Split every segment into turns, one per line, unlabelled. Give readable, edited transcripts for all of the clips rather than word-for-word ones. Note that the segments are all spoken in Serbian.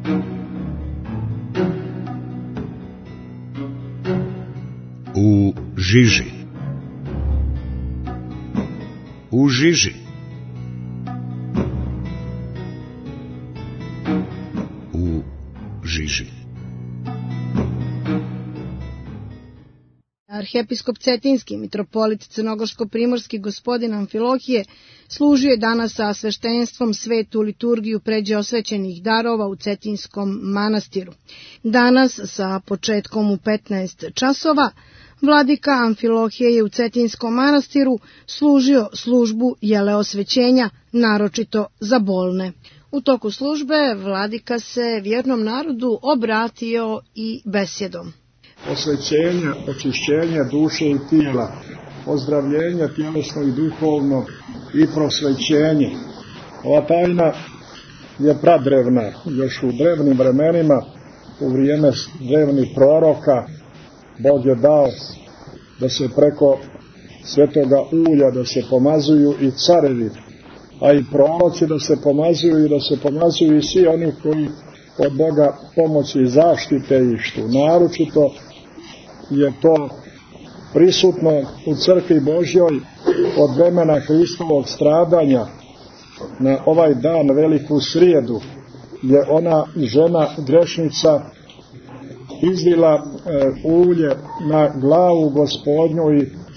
U žiži. U žiži. U žiži.
Arhiepiskop Cetinski, mitropolit crnogorsko-primorski gospodin Amfilohije, služio je danas sa sveštenstvom svetu liturgiju pređe osvećenih darova u Cetinskom manastiru. Danas, sa početkom u 15 časova, vladika Amfilohije je u Cetinskom manastiru služio službu jeleosvećenja, naročito za bolne. U toku službe vladika se vjernom narodu obratio i besjedom.
Osvećenje, očišćenje duše i tijela, ozdravljenje tjelesno i duhovno i prosvećenje. Ova tajna je pradrevna, još u drevnim vremenima, u vrijeme drevnih proroka, Bog je dao da se preko svetoga ulja da se pomazuju i carevi, a i proroci da se pomazuju i da se pomazuju i svi oni koji od Boga pomoći i zaštite ištu. Naročito je to prisutno u crkvi Božjoj od vremena Hristovog stradanja na ovaj dan, veliku srijedu, je ona žena grešnica izlila ulje na glavu Gospodnju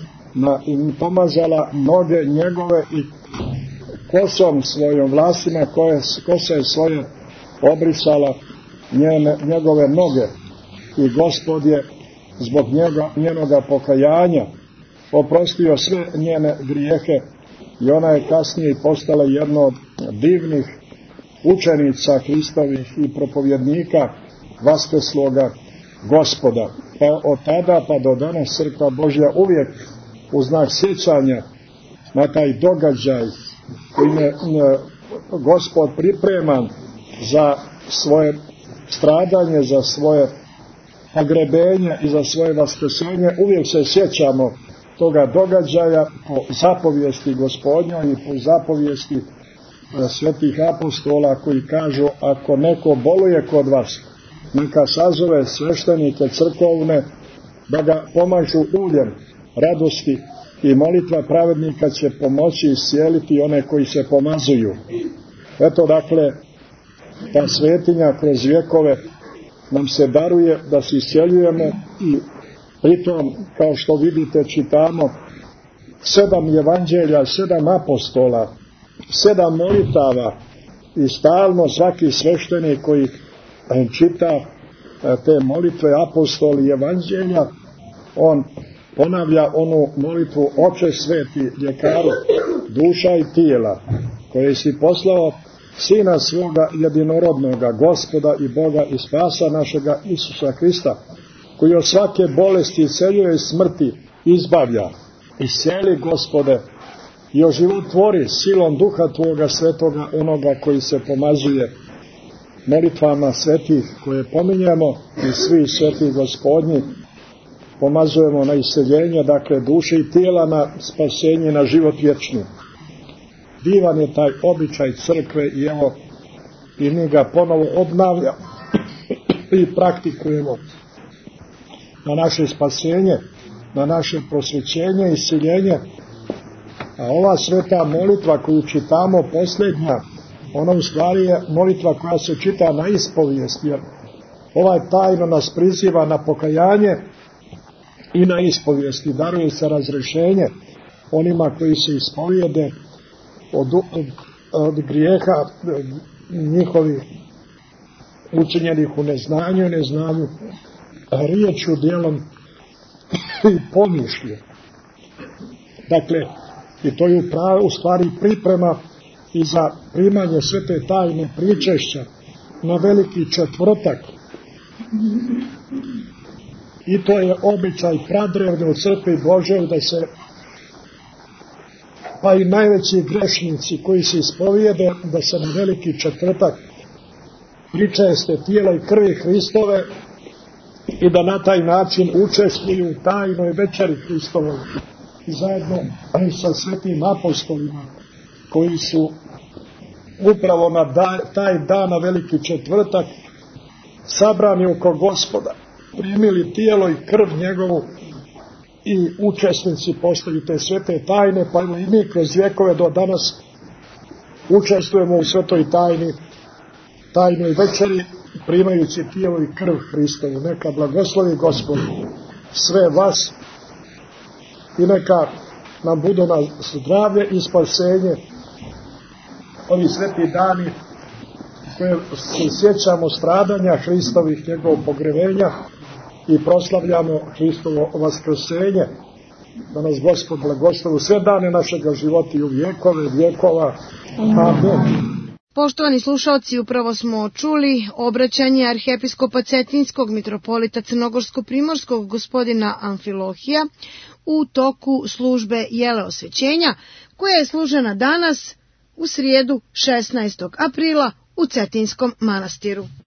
i pomazala noge njegove i kosom svojom, vlasima kose svoje obrisala njegove noge, i Gospod je zbog njenoga pokajanja oprostio sve njene grijehe i ona je kasnije postala jedna od divnih učenica Hristovih i propovjednika vaskrsloga Gospoda. Pa od tada pa do danas crkva Božja uvijek u znak sjećanja na taj događaj koji je Gospod pripreman za svoje stradanje, za svoje pogrebenje i za svoje vaskrsenje, uvijek se sjećamo toga događaja po zapovijesti Gospodnjoj i po zapovijesti svetih apostola koji kažu: ako neko boluje kod vas, neka sazove sveštenike crkovne da ga pomažu uljem radosti, i molitva pravednika će pomoći iscijeliti one koji se pomazuju. Eto, dakle, ta svetinja kroz vjekove nam se daruje da se iscijeljujemo, i pritom, kao što vidite, čitamo 7 evanđelja, 7 apostola, 7 molitava, i stalno svaki sveštenik koji čita te molitve apostoli i evanđelja, on ponavlja onu molitvu: Oče sveti, ljekaru duša i tijela, koje si poslao Sina svoga jedinorodnoga, Gospoda i Boga i spasa našega Isusa Hrista, koji od svake bolesti, isceljuje i smrti izbavlja. Iscijeli, Gospode, i oživotvori silom Duha Tvoga svetoga onoga koji se pomazuje. Molitvama svetih koje pominjemo i svi sveti Gospodnji pomazujemo na isceljenje, dakle, duše i tijela, na spasenje, na život vječni. Divan je taj običaj crkve i evo, i mi ga ponovo obnavljamo i praktikujemo na naše spasenje, na naše prosvećenje i isceljenje. A ova sveta molitva koju čitamo, posljednja, ona u stvari je molitva koja se čita na ispovijest, jer ovaj tajno nas priziva na pokajanje i na ispovijesti. Daruje se razrješenje onima koji se ispovijede od grijeha njihovih učinjenih u neznanju i neznanju, riječju, djelom i pomišlju. Dakle, i to je u stvari priprema i za primanje svete tajne pričešća na veliki četvrtak. I to je običaj pradrevni u crkvi Božoj, da se pa i najveći grešnici koji se ispovijede, da se na veliki četvrtak pričeste tijela i krvi Hristove i da na taj način učestvuju u tajnoj večeri Hristovoj i zajedno sa svetim apostolima koji su upravo na taj dan, na veliki četvrtak, sabrani oko Gospoda, primili tijelo i krv njegovu i učesnici postaju te svete tajne, pa i mi kroz vjekove do danas učestvujemo u svetoj tajnoj večeri, primajući tijelo i krv Hristovu. Neka blagoslovi Gospod sve vas i neka nam budu na zdravlje i spasenje ovi sveti dani koje se sjećamo stradanja Hristovih, njegovog pogrebenja i proslavljamo Hristovo vaskrsenje. Da nas Gospod blagoslovi sve dane našega života i u vjekove vjekova. Amen.
Poštovani slušalci, upravo smo čuli obraćanje arhiepiskopa Cetinskog mitropolita Crnogorsko-primorskog gospodina Amfilohija u toku službe jele osvećenja, koja je služena danas u srijedu 16. aprila u Cetinskom manastiru.